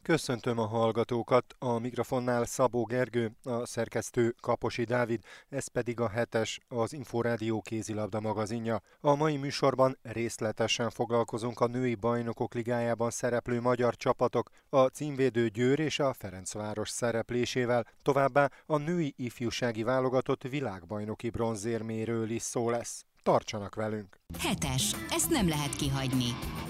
Köszöntöm a hallgatókat, a mikrofonnál Szabó Gergő, a szerkesztő Kaposi Dávid, ez pedig a hetes, az Inforádió kézilabda magazinja. A mai műsorban részletesen foglalkozunk a női bajnokok ligájában szereplő magyar csapatok, a címvédő Győr és a Ferencváros szereplésével, továbbá a női ifjúsági válogatott világbajnoki bronzérméről is szó lesz. Tartsanak velünk! Hetes, ezt nem lehet kihagyni.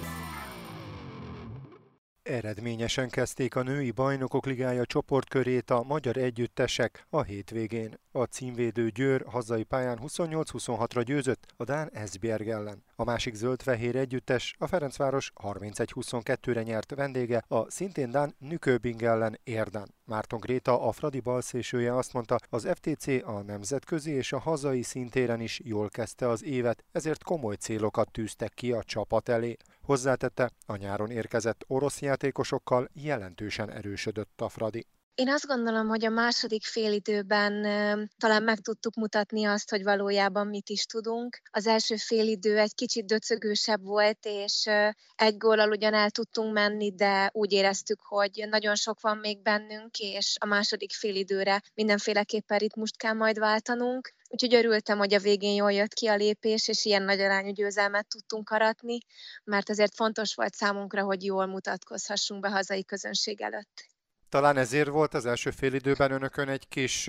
Eredményesen kezdték a női bajnokok ligája csoportkörét a magyar együttesek a hétvégén. A címvédő Győr hazai pályán 28-26-ra győzött a dán Esbjerg ellen. A másik zöld-fehér együttes, a Ferencváros 31-22-re nyert vendége a szintén dán Nyköping ellen Érden. Márton Gréta, a Fradi balszélsője azt mondta, az FTC a nemzetközi és a hazai szintéren is jól kezdte az évet, ezért komoly célokat tűztek ki a csapat elé. Hozzátette, a nyáron érkezett orosz játékosokkal jelentősen erősödött a Fradi. Én azt gondolom, hogy a második félidőben talán meg tudtuk mutatni azt, hogy valójában mit is tudunk. Az első félidő egy kicsit döcögősebb volt, és egy góllal ugyan el tudtunk menni, de úgy éreztük, hogy nagyon sok van még bennünk, és a második félidőre mindenféleképpen ritmust kell majd váltanunk. Úgyhogy örültem, hogy a végén jól jött ki a lépés, és ilyen nagy arányú győzelmet tudtunk aratni, mert azért fontos volt számunkra, hogy jól mutatkozhassunk be hazai közönség előtt. Talán ezért volt az első félidőben önökön egy kis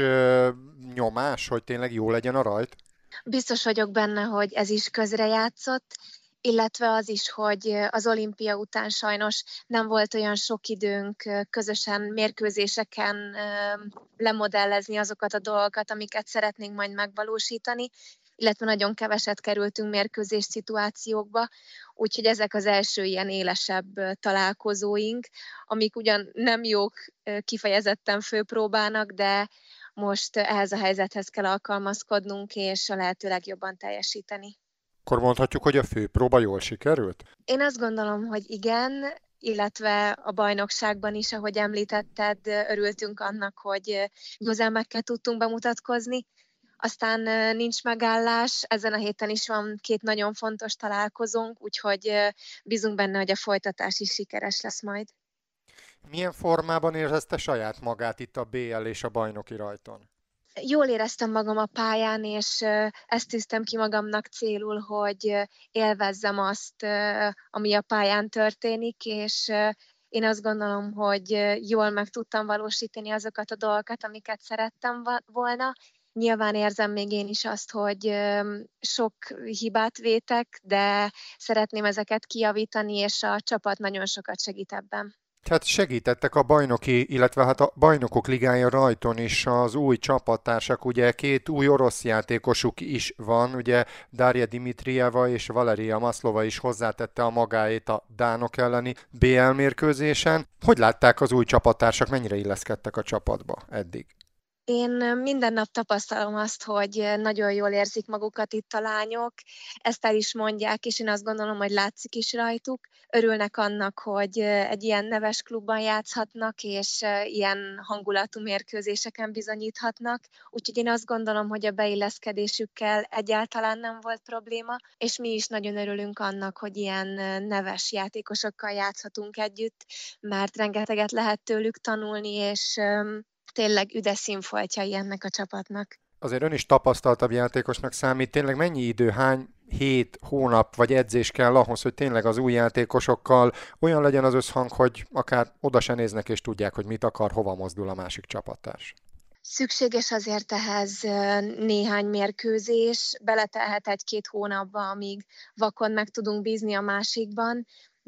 nyomás, hogy tényleg jó legyen a rajt? Biztos vagyok benne, hogy ez is közrejátszott, illetve az is, hogy az olimpia után sajnos nem volt olyan sok időnk közösen mérkőzéseken lemodellezni azokat a dolgokat, amiket szeretnénk majd megvalósítani, illetve nagyon keveset kerültünk mérkőzés szituációkba, úgyhogy ezek az első ilyen élesebb találkozóink, amik ugyan nem jók kifejezetten főpróbának, de most ehhez a helyzethez kell alkalmazkodnunk, és a lehető legjobban teljesíteni. Akkor mondhatjuk, hogy a főpróba jól sikerült? Én azt gondolom, hogy igen, illetve a bajnokságban is, ahogy említetted, örültünk annak, hogy győzelmekkel tudtunk bemutatkozni. Aztán nincs megállás, ezen a héten is van 2 nagyon fontos találkozónk, úgyhogy bízunk benne, hogy a folytatás is sikeres lesz majd. Milyen formában érezte saját magát itt a BL és a bajnoki rajton? Jól éreztem magam a pályán, és ezt tűztem ki magamnak célul, hogy élvezzem azt, ami a pályán történik, és én azt gondolom, hogy jól meg tudtam valósítani azokat a dolgokat, amiket szerettem volna. Nyilván érzem még én is azt, hogy sok hibát vétek, de szeretném ezeket kijavítani, és a csapat nagyon sokat segít ebben. Hát segítettek a bajnoki, illetve hát a bajnokok ligája rajton is az új csapattársak, ugye 2 új orosz játékosuk is van, ugye Darja Dimitrieva és Valeria Maslova is hozzátette a magáét a dánok elleni BL mérkőzésen. Hogy látták az új csapattársak, mennyire illeszkedtek a csapatba eddig? Én minden nap tapasztalom azt, hogy nagyon jól érzik magukat itt a lányok, ezt el is mondják, és én azt gondolom, hogy látszik is rajtuk. Örülnek annak, hogy egy ilyen neves klubban játszhatnak, és ilyen hangulatú mérkőzéseken bizonyíthatnak. Úgyhogy én azt gondolom, hogy a beilleszkedésükkel egyáltalán nem volt probléma, és mi is nagyon örülünk annak, hogy ilyen neves játékosokkal játszhatunk együtt, mert rengeteget lehet tőlük tanulni, és tényleg üdes színfoltjai ennek a csapatnak. Azért ön is tapasztaltabb játékosnak számít, tényleg mennyi idő, hány hét, hónap vagy edzés kell ahhoz, hogy tényleg az új játékosokkal olyan legyen az összhang, hogy akár oda se néznek és tudják, hogy mit akar, hova mozdul a másik csapattárs? Szükséges azért ehhez néhány mérkőzés, beletelhet 1-2 hónapba, amíg vakon meg tudunk bízni a másikban,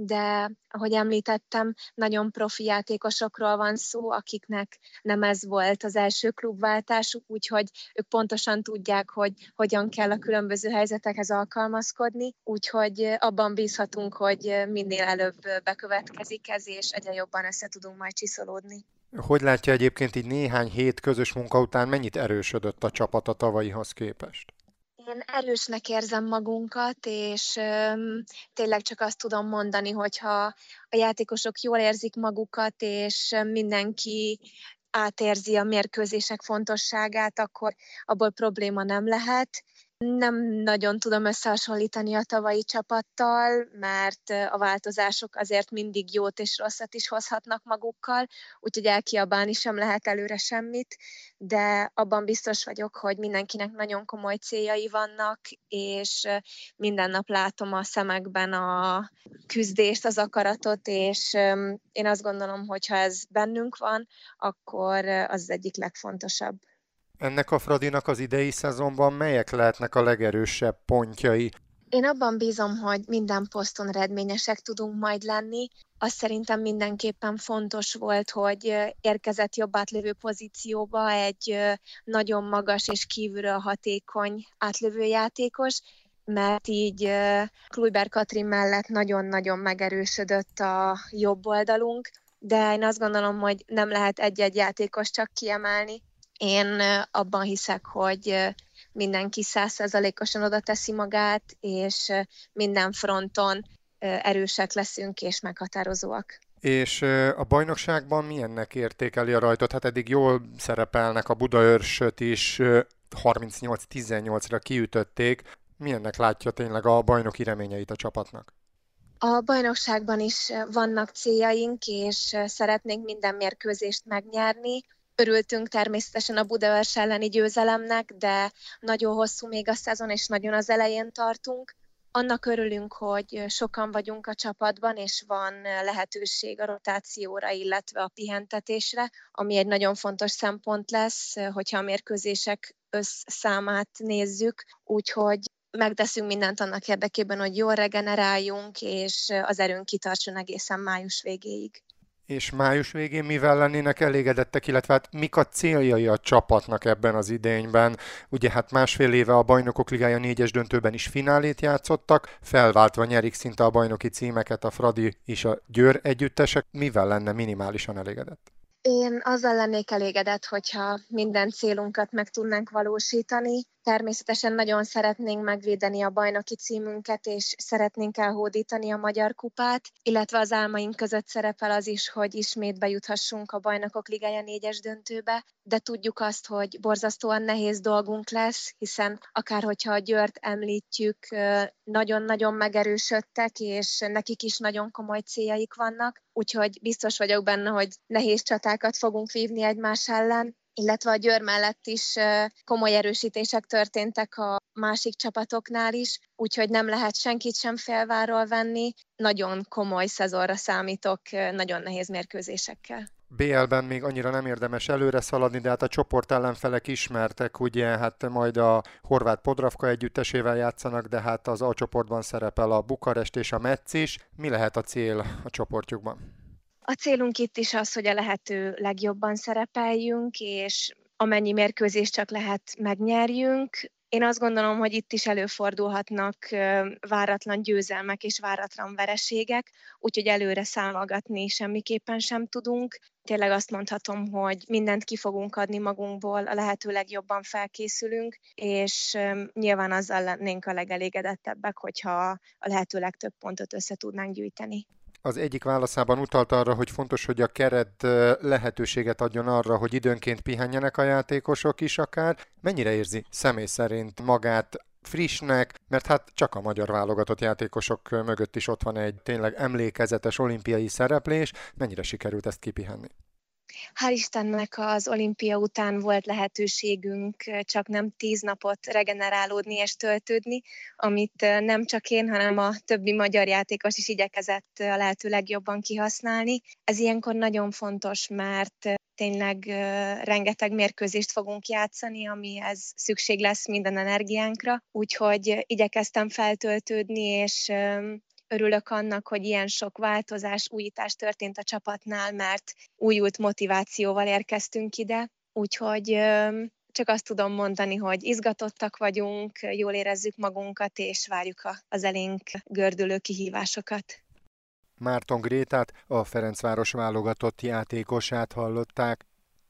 de ahogy említettem, nagyon profi játékosokról van szó, akiknek nem ez volt az első klubváltásuk, úgyhogy ők pontosan tudják, hogy hogyan kell a különböző helyzetekhez alkalmazkodni, úgyhogy abban bízhatunk, hogy minél előbb bekövetkezik ez, és egyre jobban össze tudunk majd csiszolódni. Hogy látja egyébként így néhány hét közös munka után mennyit erősödött a csapat a tavalyihoz képest? Én erősnek érzem magunkat, és tényleg csak azt tudom mondani, hogyha a játékosok jól érzik magukat, és mindenki átérzi a mérkőzések fontosságát, akkor abból probléma nem lehet. Nem nagyon tudom összehasonlítani a tavalyi csapattal, mert a változások azért mindig jót és rosszat is hozhatnak magukkal, úgyhogy elkiabálni sem lehet előre semmit, de abban biztos vagyok, hogy mindenkinek nagyon komoly céljai vannak, és minden nap látom a szemekben a küzdést, az akaratot, és én azt gondolom, hogy ha ez bennünk van, akkor az egyik legfontosabb. Ennek a Fradinak az idei szezonban melyek lehetnek a legerősebb pontjai? Én abban bízom, hogy minden poszton eredményesek tudunk majd lenni. Azt szerintem mindenképpen fontos volt, hogy érkezett jobb átlövő pozícióba egy nagyon magas és kívülről hatékony átlövő játékos, mert így Kluivert Katrin mellett nagyon-nagyon megerősödött a jobb oldalunk, de én azt gondolom, hogy nem lehet egy-egy játékos csak kiemelni. Én abban hiszek, hogy mindenki 100%-osan oda teszi magát, és minden fronton erősek leszünk és meghatározóak. És a bajnokságban milyennek értékeli a rajtot? Hát eddig jól szerepelnek, a Budaörsöt is 38-18-ra kiütötték. Milyennek látja tényleg a bajnoki reményeit a csapatnak? A bajnokságban is vannak céljaink, és szeretnénk minden mérkőzést megnyerni. Örültünk természetesen a Budaörs elleni győzelemnek, de nagyon hosszú még a szezon, és nagyon az elején tartunk. Annak örülünk, hogy sokan vagyunk a csapatban, és van lehetőség a rotációra, illetve a pihentetésre, ami egy nagyon fontos szempont lesz, hogyha a mérkőzések összszámát nézzük. Úgyhogy megteszünk mindent annak érdekében, hogy jól regeneráljunk, és az erőnk kitartson egészen május végéig. És május végén mivel lennének elégedettek, illetve hát mik a céljai a csapatnak ebben az idényben? Ugye hát másfél éve a Bajnokok Ligája 4-es döntőben is finálét játszottak, felváltva nyerik szinte a bajnoki címeket a Fradi és a Győr együttesek. Mivel lenne minimálisan elégedett? Én azzal lennék elégedett, hogyha minden célunkat meg tudnánk valósítani. Természetesen nagyon szeretnénk megvédeni a bajnoki címünket, és szeretnénk elhódítani a Magyar Kupát, illetve az álmaink között szerepel az is, hogy ismét bejuthassunk a Bajnokok Ligája 4-es döntőbe, de tudjuk azt, hogy borzasztóan nehéz dolgunk lesz, hiszen akár hogyha a Győrt említjük, nagyon-nagyon megerősödtek, és nekik is nagyon komoly céljaik vannak, úgyhogy biztos vagyok benne, hogy nehéz csatákat fogunk vívni egymás ellen, illetve a Győr mellett is komoly erősítések történtek a másik csapatoknál is, úgyhogy nem lehet senkit sem félvárról venni. Nagyon komoly szezonra számítok, nagyon nehéz mérkőzésekkel. BL-ben még annyira nem érdemes előre szaladni, de hát a csoport ellenfelek ismertek, ugye hát majd a horvát Podravka együttesével játszanak, de hát az A csoportban szerepel a Bukarest és a Metz is. Mi lehet a cél a csoportjukban? A célunk itt is az, hogy a lehető legjobban szerepeljünk, és amennyi mérkőzést csak lehet megnyerjünk. Én azt gondolom, hogy itt is előfordulhatnak váratlan győzelmek és váratlan vereségek, úgyhogy előre számolgatni semmiképpen sem tudunk. Tényleg azt mondhatom, hogy mindent ki fogunk adni magunkból, a lehető legjobban felkészülünk, és nyilván azzal lennénk a legelégedettebbek, hogyha a lehető legtöbb pontot össze tudnánk gyűjteni. Az egyik válaszában utalt arra, hogy fontos, hogy a keret lehetőséget adjon arra, hogy időnként pihenjenek a játékosok is akár. Mennyire érzi személy szerint magát frissnek, mert hát csak a magyar válogatott játékosok mögött is ott van egy tényleg emlékezetes olimpiai szereplés. Mennyire sikerült ezt kipihenni? Hál' Istennek az olimpia után volt lehetőségünk csak nem 10 napot regenerálódni és töltődni, amit nem csak én, hanem a többi magyar játékos is igyekezett a lehető legjobban kihasználni. Ez ilyenkor nagyon fontos, mert tényleg rengeteg mérkőzést fogunk játszani, amihez szükség lesz minden energiánkra, úgyhogy igyekeztem feltöltődni, és örülök annak, hogy ilyen sok változás, újítás történt a csapatnál, mert újult motivációval érkeztünk ide, úgyhogy csak azt tudom mondani, hogy izgatottak vagyunk, jól érezzük magunkat, és várjuk az elénk gördülő kihívásokat. Márton Grétát, a Ferencváros válogatott játékosát hallották.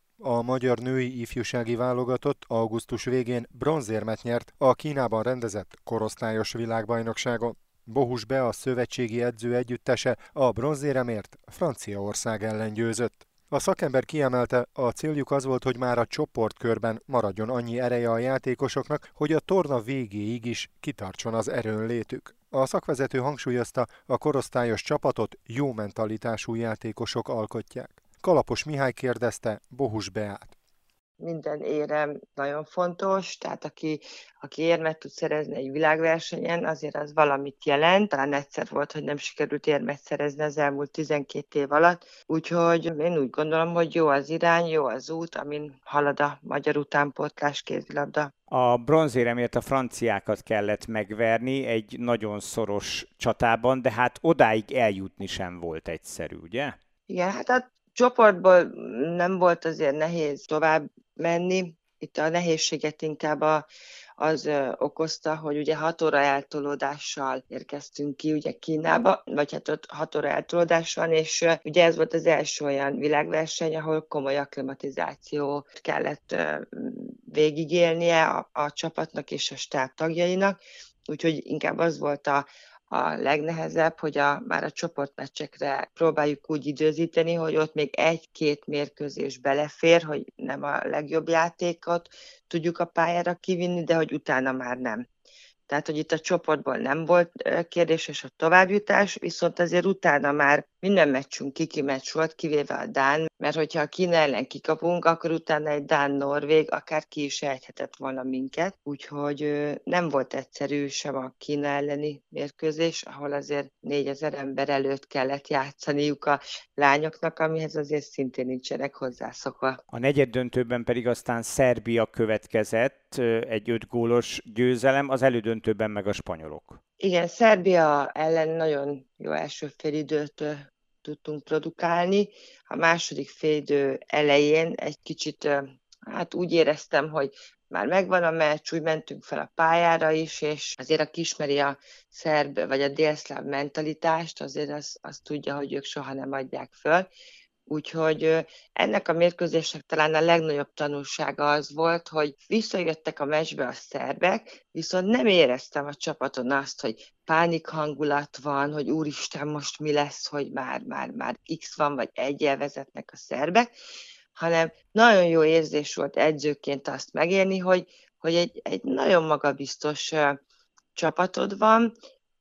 A magyar női ifjúsági válogatott augusztus végén bronzérmet nyert a Kínában rendezett korosztályos világbajnokságon. Bohus Bea szövetségi edző együttese a bronzéremért Franciaország ellen győzött. A szakember kiemelte, a céljuk az volt, hogy már a csoportkörben maradjon annyi ereje a játékosoknak, hogy a torna végéig is kitartson az erőnlétük. A szakvezető hangsúlyozta, a korosztályos csapatot jó mentalitású játékosok alkotják. Kalapos Mihály kérdezte Bohus Beát. Minden érem nagyon fontos, tehát aki érmet tud szerezni egy világversenyen, azért az valamit jelent. Talán egyszer volt, hogy nem sikerült érmet szerezni az elmúlt 12 év alatt, úgyhogy én úgy gondolom, hogy jó az irány, jó az út, amin halad a magyar utánpótlás kézilabda. A bronzéremért a franciákat kellett megverni egy nagyon szoros csatában, de hát odáig eljutni sem volt egyszerű, ugye? Igen, hát a csoportból nem volt azért nehéz tovább menni. Itt a nehézséget inkább az okozta, hogy ugye 6 óra eltolódással érkeztünk ki ugye Kínába, vagy hát ott 6 óra eltolódás van, és ugye ez volt az első olyan világverseny, ahol komoly akklimatizációt kellett végigélnie a csapatnak és a stáb tagjainak, úgyhogy inkább az volt a legnehezebb, hogy már a csoportmeccsekre próbáljuk úgy időzíteni, hogy ott még 1-2 mérkőzés belefér, hogy nem a legjobb játékot tudjuk a pályára kivinni, de hogy utána már nem. Tehát, hogy itt a csoportból nem volt kérdéses a továbbjutás, viszont azért utána már minden meccsünk kiki meccs volt, kivéve a dán, mert hogyha a Kína ellen kikapunk, akkor utána egy dán-norvég akár ki is ejthetett volna minket. Úgyhogy nem volt egyszerű sem a Kína elleni mérkőzés, ahol azért 4000 ember előtt kellett játszaniuk a lányoknak, amihez azért szintén nincsenek hozzászokva. A negyeddöntőben pedig aztán Szerbia következett, egy 5 gólos győzelem, az elődöntőben meg a spanyolok. Igen, Szerbia ellen nagyon jó első félidőt tudtunk produkálni. A második félidő elején egy kicsit úgy éreztem, hogy már megvan a meccs, úgy mentünk fel a pályára is, és azért aki ismeri a szerb vagy a délszláv mentalitást, azért azt tudja, hogy ők soha nem adják föl. Úgyhogy ennek a mérkőzésnek talán a legnagyobb tanulsága az volt, hogy visszajöttek a meccsbe a szerbek, viszont nem éreztem a csapaton azt, hogy pánik hangulat van, hogy úristen, most mi lesz, hogy már X van, vagy 1-jel vezetnek a szerbek, hanem nagyon jó érzés volt edzőként azt megélni, hogy egy nagyon magabiztos csapatod van,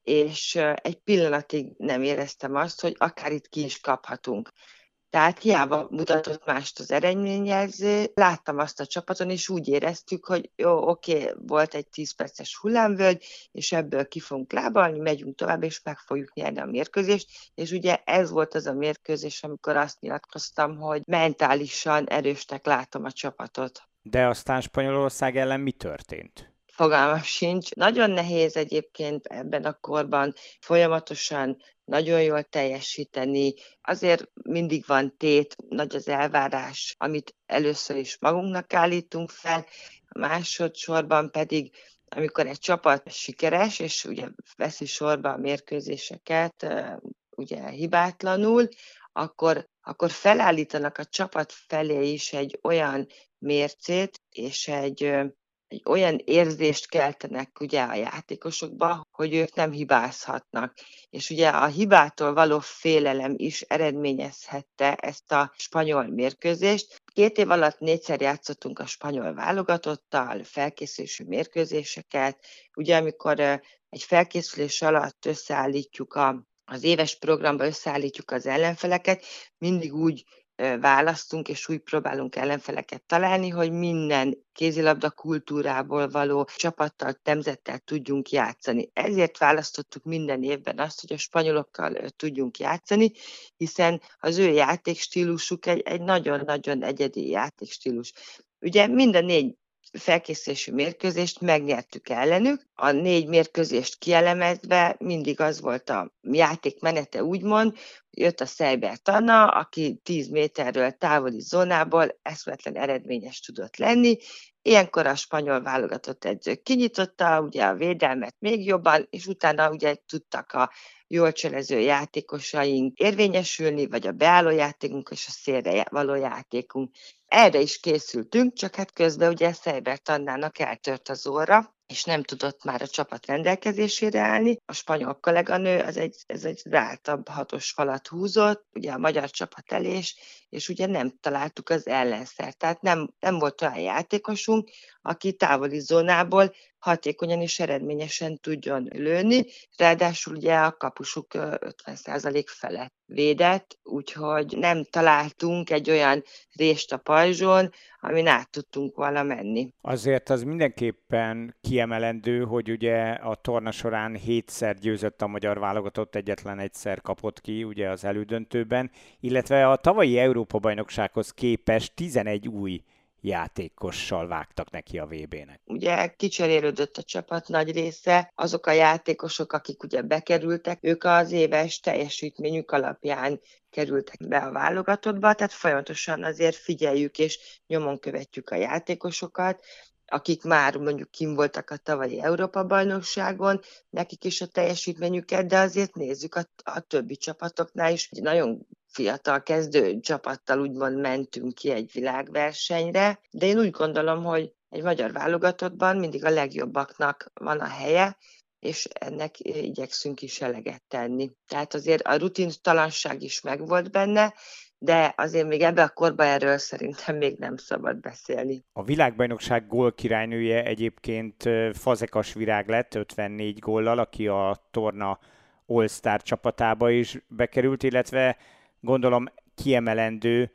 és egy pillanatig nem éreztem azt, hogy akár itt ki is kaphatunk. Tehát hiába mutatott mást az eredményjelző, láttam azt a csapaton, és úgy éreztük, hogy jó, oké, volt egy 10 perces hullámvölgy, és ebből ki fogunk lábalni, megyünk tovább, és meg fogjuk nyerni a mérkőzést, és ugye ez volt az a mérkőzés, amikor azt nyilatkoztam, hogy mentálisan erősnek látom a csapatot. De aztán Spanyolország ellen mi történt? Fogalmam sincs. Nagyon nehéz egyébként ebben a korban folyamatosan nagyon jól teljesíteni. Azért mindig van tét, nagy az elvárás, amit először is magunknak állítunk fel, másodszorban pedig, amikor egy csapat sikeres, és ugye veszi sorba a mérkőzéseket, ugye hibátlanul, akkor felállítanak a csapat felé is egy olyan mércét, és egy olyan érzést keltenek ugye a játékosokba, hogy ők nem hibázhatnak. És ugye a hibától való félelem is eredményezhette ezt a spanyol mérkőzést. 2 év alatt 4-szer játszottunk a spanyol válogatottal, felkészülési mérkőzéseket. Ugye amikor egy felkészülés alatt összeállítjuk az éves programba összeállítjuk az ellenfeleket, mindig úgy választunk, és úgy próbálunk ellenfeleket találni, hogy minden kézilabda kultúrából való csapattal, nemzettel tudjunk játszani. Ezért választottuk minden évben azt, hogy a spanyolokkal tudjunk játszani, hiszen az ő játékstílusuk egy nagyon-nagyon egyedi játékstílus. Ugye minden 4 felkészülési mérkőzést megnyertük ellenük. A 4 mérkőzést kielemezve mindig az volt a játék menete, úgymond, jött a Seibert Anna, aki 10 méterről távoli zónából eszméletlen eredményes tudott lenni. Ilyenkor a spanyol válogatott edző kinyitotta ugye a védelmet még jobban, és utána ugye tudtak a jól cselező játékosaink érvényesülni, vagy a beálló játékunk és a szélre való játékunk. Erre is készültünk, csak hát közben ugye Seibert Annának eltört az óra, és nem tudott már a csapat rendelkezésére állni. A spanyol kolléganő ez egy zártabb hatos falat húzott, ugye a magyar csapat elé, és ugye nem találtuk az ellenszert. Tehát nem volt olyan játékosunk, aki távoli zónából hatékonyan és eredményesen tudjon lőni, ráadásul ugye a kapusuk 50% felett védett, úgyhogy nem találtunk egy olyan rést a pajzson, amin át tudtunk volna menni. Azért az mindenképpen kiemelendő, hogy ugye a torna során 7-szer győzött a magyar válogatott, egyetlen egyszer kapott ki ugye az elődöntőben, illetve a tavalyi Európa-bajnoksághoz képest 11 új játékossal vágtak neki a VB-nek. Ugye kicserélődött a csapat nagy része, azok a játékosok, akik ugye bekerültek, ők az éves teljesítményük alapján kerültek be a válogatottba, tehát folyamatosan azért figyeljük és nyomon követjük a játékosokat, akik már mondjuk kim voltak a tavalyi Európa-bajnokságon, nekik is a teljesítményüket, de azért nézzük a többi csapatoknál is, hogy nagyon fiatal kezdő csapattal úgymond mentünk ki egy világversenyre, de én úgy gondolom, hogy egy magyar válogatottban mindig a legjobbaknak van a helye, és ennek igyekszünk is eleget tenni. Tehát azért a rutintalanság is megvolt benne, de azért még ebbe a korba erről szerintem még nem szabad beszélni. A világbajnokság gólkirálynője egyébként Fazekas Virág lett 54 góllal, aki a torna All-Star csapatába is bekerült, illetve gondolom kiemelendő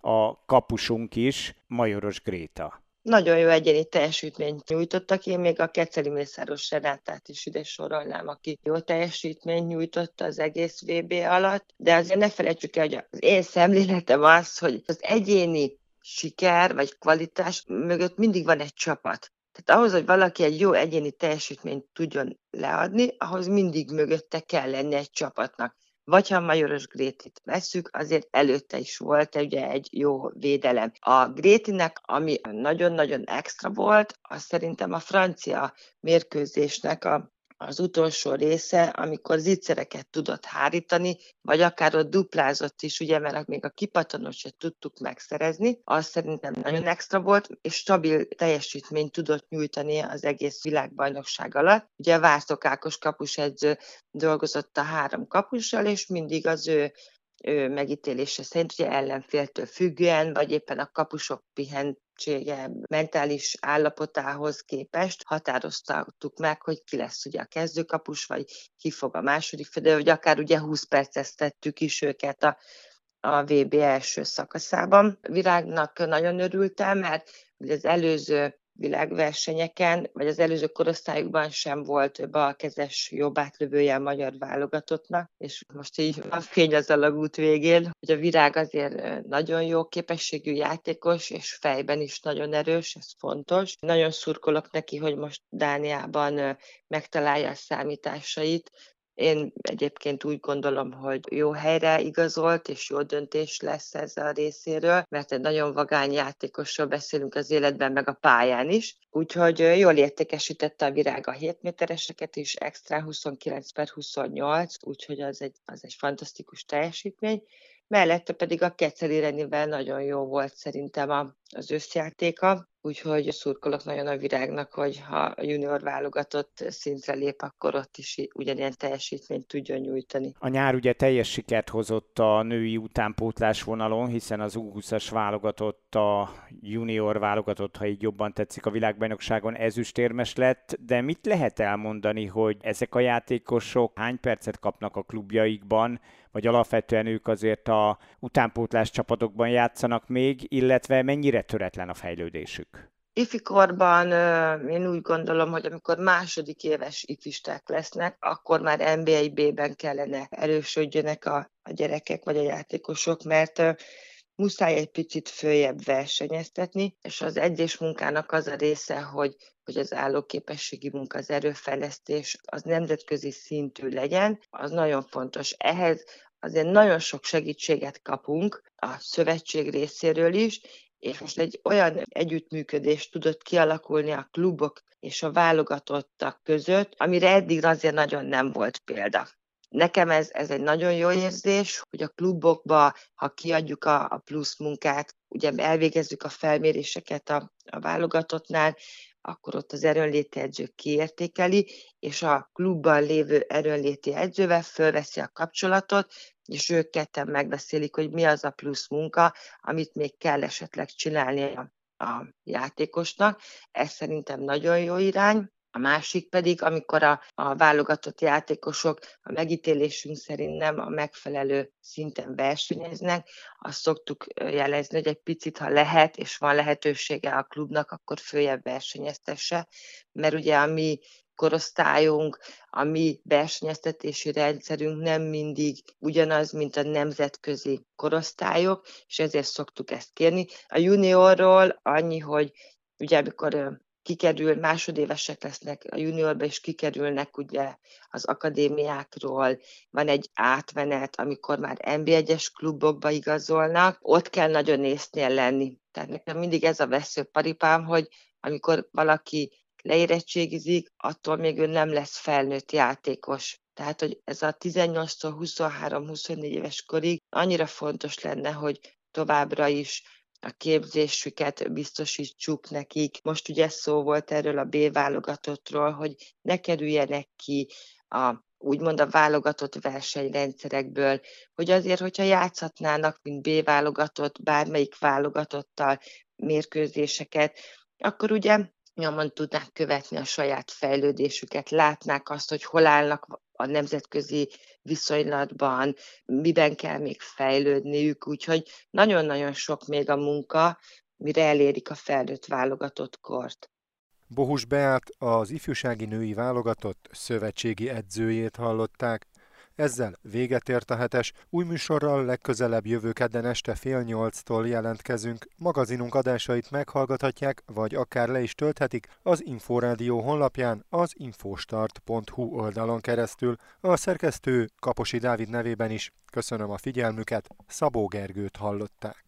a kapusunk is, Majoros Gréta. Nagyon jó egyéni teljesítményt nyújtottak, én még a Keceli Mészáros Renátát is ide sorolnám, aki jó teljesítményt nyújtott az egész VB alatt, de azért ne felejtsük el, hogy az én szemléletem az, hogy az egyéni siker vagy kvalitás mögött mindig van egy csapat. Tehát ahhoz, hogy valaki egy jó egyéni teljesítményt tudjon leadni, ahhoz mindig mögötte kell lenni egy csapatnak. Vagy ha Majoros Grétit vesszük, azért előtte is volt ugye egy jó védelem. A Grétinek, ami nagyon-nagyon extra volt, az szerintem a francia mérkőzésnek az utolsó része, amikor zicsereket tudott hárítani, vagy akár ott duplázott is, ugye, mert még a kipattanót se tudtuk megszerezni, az szerintem nagyon extra volt, és stabil teljesítményt tudott nyújtani az egész világbajnokság alatt. Ugye Vártok Ákos kapusedző dolgozott a 3 kapussal, és mindig az ő megítélése szerint, ugye ellenféltől függően, vagy éppen a kapusok pihentsége, mentális állapotához képest határoztattuk meg, hogy ki lesz ugye a kezdőkapus, vagy ki fog a második fedő, vagy akár ugye 20 perceztettük is őket a VB első szakaszában. Virágnak nagyon örültem, mert ugye az előző világversenyeken, vagy az előző korosztályokban sem volt balkezes jobb átlövője a magyar válogatottnak, és most így a fény az alagút végén, hogy a Virág azért nagyon jó képességű játékos, és fejben is nagyon erős, ez fontos. Nagyon szurkolok neki, hogy most Dániában megtalálja a számításait. Én egyébként úgy gondolom, hogy jó helyre igazolt, és jó döntés lesz ez a részéről, mert egy nagyon vagány játékosról beszélünk az életben, meg a pályán is. Úgyhogy jól értékesítette a Virág a 7 métereseket is, extra 29/28, úgyhogy az egy fantasztikus teljesítmény. Mellette pedig a Keceli Renivel nagyon jó volt szerintem az összjátéka, úgyhogy szurkolok nagyon a Virágnak, hogy ha a junior válogatott szintre lép, akkor ott is ugyanilyen teljesítményt tudjon nyújtani. A nyár ugye teljes sikert hozott a női utánpótlás vonalon, hiszen az U20-as válogatott, a junior válogatott, ha így jobban tetszik, a világbajnokságon ezüstérmes lett, de mit lehet elmondani, hogy ezek a játékosok hány percet kapnak a klubjaikban, vagy alapvetően ők azért a utánpótlás csapatokban játszanak még, illetve mennyire töretlen a fejlődésük? Ifikorban én úgy gondolom, hogy amikor második éves ifisták lesznek, akkor már NB1 B-ben kellene erősödjenek a gyerekek vagy a játékosok, mert muszáj egy picit följebb versenyeztetni, és az edzés munkának az a része, hogy az állóképességi munka, az erőfejlesztés az nemzetközi szintű legyen, az nagyon fontos. Ehhez azért nagyon sok segítséget kapunk a szövetség részéről is, és most egy olyan együttműködés tudott kialakulni a klubok és a válogatottak között, amire eddig azért nagyon nem volt példa. Nekem ez egy nagyon jó érzés, hogy a klubokba, ha kiadjuk a plusz munkát, ugye elvégezzük a felméréseket a válogatottnál, akkor ott az erőnléti edző kiértékeli, és a klubban lévő erőnléti edzővel fölveszi a kapcsolatot, és ők ketten megbeszélik, hogy mi az a plusz munka, amit még kell esetleg csinálnia a játékosnak. Ez szerintem nagyon jó irány. A másik pedig, amikor a válogatott játékosok a megítélésünk szerint nem a megfelelő szinten versenyeznek, azt szoktuk jelezni, hogy egy picit, ha lehet, és van lehetősége a klubnak, akkor följebb versenyeztesse, mert ugye a mi korosztályunk, a mi versenyeztetési rendszerünk nem mindig ugyanaz, mint a nemzetközi korosztályok, és ezért szoktuk ezt kérni. A juniorról annyi, hogy ugye amikor másodévesek lesznek a juniorba, és kikerülnek ugye az akadémiákról, van egy átmenet, amikor már NB1-es klubokba igazolnak, ott kell nagyon észnél lenni. Tehát nekem mindig ez a veszőparipám, hogy amikor valaki leérettségizik, attól még ő nem lesz felnőtt játékos. Tehát, hogy ez a 18-tól 23-24 éves korig annyira fontos lenne, hogy továbbra is a képzésüket biztosítsuk nekik. Most ugye szó volt erről a B-válogatottról, hogy ne kerüljenek ki úgymond a válogatott versenyrendszerekből, hogy azért, hogyha játszhatnának, mint B-válogatott, bármelyik válogatottal mérkőzéseket, akkor ugye nyomon tudnák követni a saját fejlődésüket, látnák azt, hogy hol állnak a nemzetközi viszonylatban, miben kell még fejlődniük, úgyhogy nagyon-nagyon sok még a munka, mire elérik a felnőtt válogatott kort. Bohus Beát, az ifjúsági női válogatott szövetségi edzőjét hallották. Ezzel véget ért a hetes, új műsorral legközelebb jövő kedden este 7:30-tól jelentkezünk. Magazinunk adásait meghallgathatják, vagy akár le is tölthetik az Inforádió honlapján, az infostart.hu oldalon keresztül. A szerkesztő Kaposi Dávid nevében is köszönöm a figyelmüket, Szabó Gergőt hallották.